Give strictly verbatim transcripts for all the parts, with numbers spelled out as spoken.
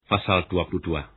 pasal dua puluh dua.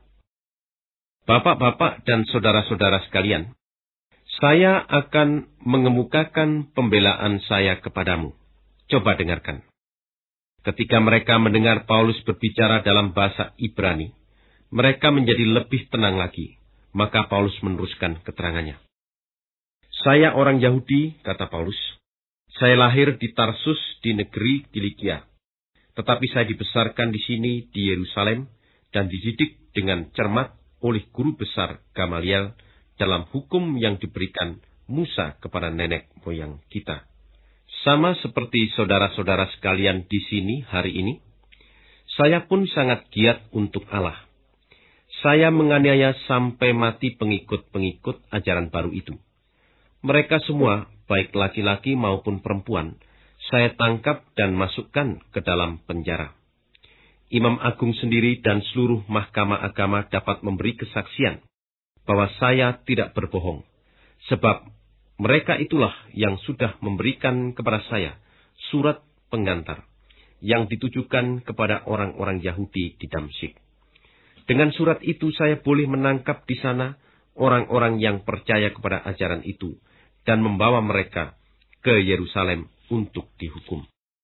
Bapak-bapak dan saudara-saudara sekalian, saya akan mengemukakan pembelaan saya kepadamu. Coba dengarkan. Ketika mereka mendengar Paulus berbicara dalam bahasa Ibrani, mereka menjadi lebih tenang lagi. Maka Paulus meneruskan keterangannya. Saya orang Yahudi, kata Paulus. Saya lahir di Tarsus di negeri Kilikia. Tetapi saya dibesarkan di sini di Yerusalem dan dididik dengan cermat oleh guru besar Gamaliel dalam hukum yang diberikan Musa kepada nenek moyang kita. Sama seperti saudara-saudara sekalian di sini hari ini, saya pun sangat giat untuk Allah. Saya menganiaya sampai mati pengikut-pengikut ajaran baru itu. Mereka semua, baik laki-laki maupun perempuan, saya tangkap dan masukkan ke dalam penjara. Imam Agung sendiri dan seluruh mahkamah agama dapat memberi kesaksian bahwa saya tidak berbohong, sebab mereka itulah yang sudah memberikan kepada saya surat pengantar yang ditujukan kepada orang-orang Yahudi di Damsyik. Dengan surat itu saya boleh menangkap di sana orang-orang yang percaya kepada ajaran itu dan membawa mereka ke Yerusalem untuk dihukum.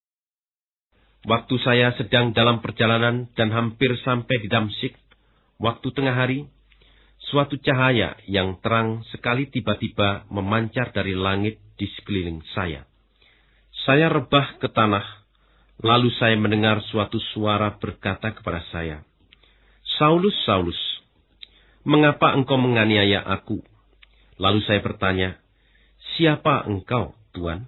Waktu saya sedang dalam perjalanan dan hampir sampai di Damsyik, waktu tengah hari, suatu cahaya yang terang sekali tiba-tiba memancar dari langit di sekeliling saya. Saya rebah ke tanah, lalu saya mendengar suatu suara berkata kepada saya, "Saulus, Saulus, mengapa engkau menganiaya aku?" Lalu saya bertanya, "Siapa engkau, Tuhan?"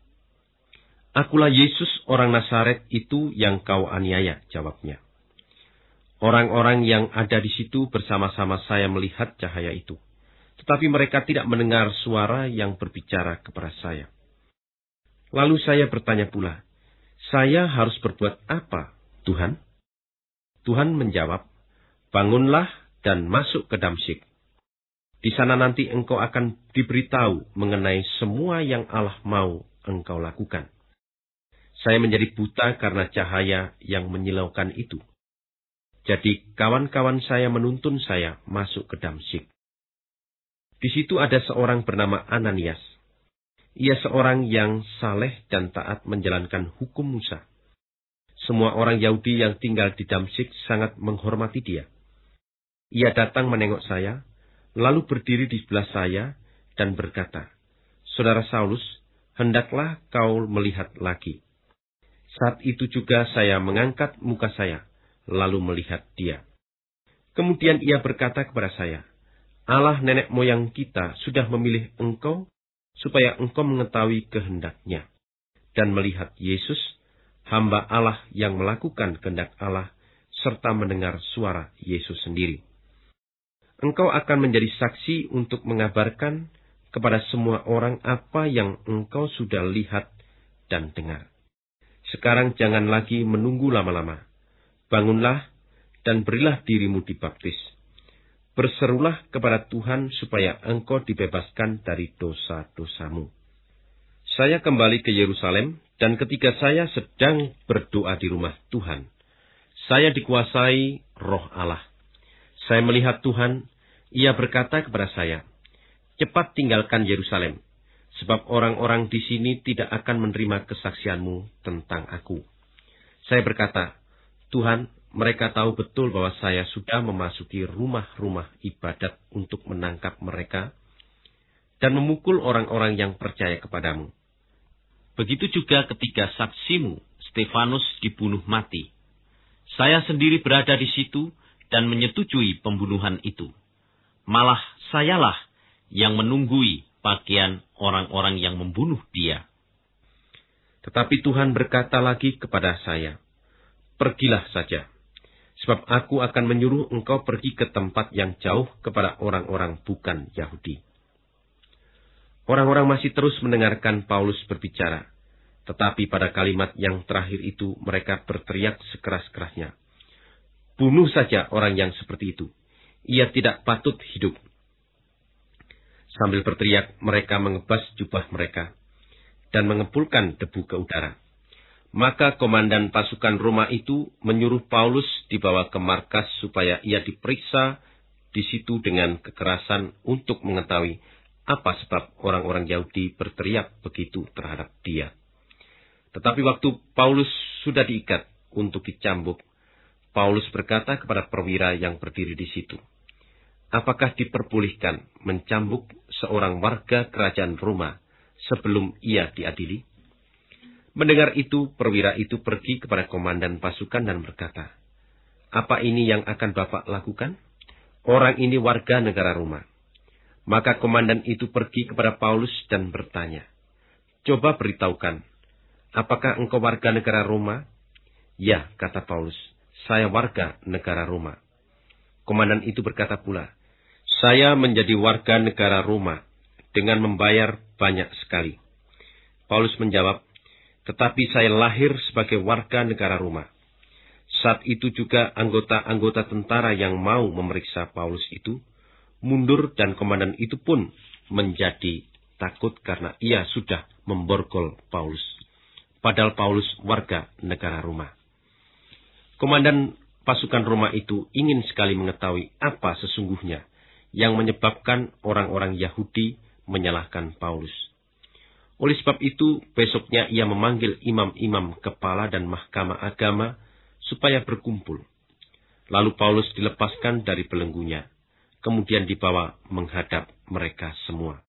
"Akulah Yesus orang Nazaret itu yang kau aniaya," jawabnya. Orang-orang yang ada di situ bersama-sama saya melihat cahaya itu. Tetapi mereka tidak mendengar suara yang berbicara kepada saya. Lalu saya bertanya pula, "Saya harus berbuat apa, Tuhan?" Tuhan menjawab, "Bangunlah dan masuk ke Damsyik. Di sana nanti engkau akan diberitahu mengenai semua yang Allah mau engkau lakukan." Saya menjadi buta karena cahaya yang menyilaukan itu. Jadi kawan-kawan saya menuntun saya masuk ke Damsyik. Di situ ada seorang bernama Ananias. Ia seorang yang saleh dan taat menjalankan hukum Musa. Semua orang Yahudi yang tinggal di Damsyik sangat menghormati dia. Ia datang menengok saya, lalu berdiri di sebelah saya dan berkata, "Saudara Saulus, hendaklah kau melihat lagi." Saat itu juga saya mengangkat muka saya, lalu melihat dia. Kemudian ia berkata kepada saya, "Allah nenek moyang kita sudah memilih engkau, supaya engkau mengetahui kehendaknya, dan melihat Yesus, hamba Allah yang melakukan kehendak Allah, serta mendengar suara Yesus sendiri. Engkau akan menjadi saksi untuk mengabarkan kepada semua orang apa yang engkau sudah lihat dan dengar. Sekarang jangan lagi menunggu lama-lama. Bangunlah dan berilah dirimu dibaptis. Berserulah kepada Tuhan supaya engkau dibebaskan dari dosa-dosamu." Saya kembali ke Yerusalem, dan ketika saya sedang berdoa di rumah Tuhan, saya dikuasai Roh Allah. Saya melihat Tuhan, Ia berkata kepada saya, "Cepat tinggalkan Yerusalem, sebab orang-orang di sini tidak akan menerima kesaksianmu tentang aku." Saya berkata, "Tuhan, mereka tahu betul bahwa saya sudah memasuki rumah-rumah ibadat untuk menangkap mereka dan memukul orang-orang yang percaya kepadamu. Begitu juga ketika saksimu, Stefanus, dibunuh mati. Saya sendiri berada di situ dan menyetujui pembunuhan itu. Malah sayalah yang menunggui pakaian orang-orang yang membunuh dia." Tetapi Tuhan berkata lagi kepada saya, "Pergilah saja, sebab aku akan menyuruh engkau pergi ke tempat yang jauh kepada orang-orang bukan Yahudi." Orang-orang masih terus mendengarkan Paulus berbicara, tetapi pada kalimat yang terakhir itu mereka berteriak sekeras-kerasnya, "Bunuh saja orang yang seperti itu. Ia tidak patut hidup." Sambil berteriak, mereka mengebas jubah mereka dan mengepulkan debu ke udara. Maka komandan pasukan Roma itu menyuruh Paulus dibawa ke markas supaya ia diperiksa di situ dengan kekerasan untuk mengetahui apa sebab orang-orang Yahudi berteriak begitu terhadap dia. Tetapi waktu Paulus sudah diikat untuk dicambuk, Paulus berkata kepada perwira yang berdiri di situ, "Apakah diperbolehkan mencambuk seorang warga kerajaan Roma sebelum ia diadili?" Mendengar itu, perwira itu pergi kepada komandan pasukan dan berkata, "Apa ini yang akan Bapak lakukan? Orang ini warga negara Roma." Maka komandan itu pergi kepada Paulus dan bertanya, "Coba beritahukan, apakah engkau warga negara Roma?" "Ya," kata Paulus, "saya warga negara Roma." Komandan itu berkata pula, "Saya menjadi warga negara Roma dengan membayar banyak sekali." Paulus menjawab, "Tetapi saya lahir sebagai warga negara Roma." Saat itu juga anggota-anggota tentara yang mau memeriksa Paulus itu mundur dan komandan itu pun menjadi takut karena ia sudah memborgol Paulus. Padahal Paulus warga negara Roma. Komandan pasukan Roma itu ingin sekali mengetahui apa sesungguhnya yang menyebabkan orang-orang Yahudi menyalahkan Paulus. Oleh sebab itu, besoknya ia memanggil imam-imam kepala dan mahkamah agama supaya berkumpul. Lalu Paulus dilepaskan dari belenggunya, kemudian dibawa menghadap mereka semua.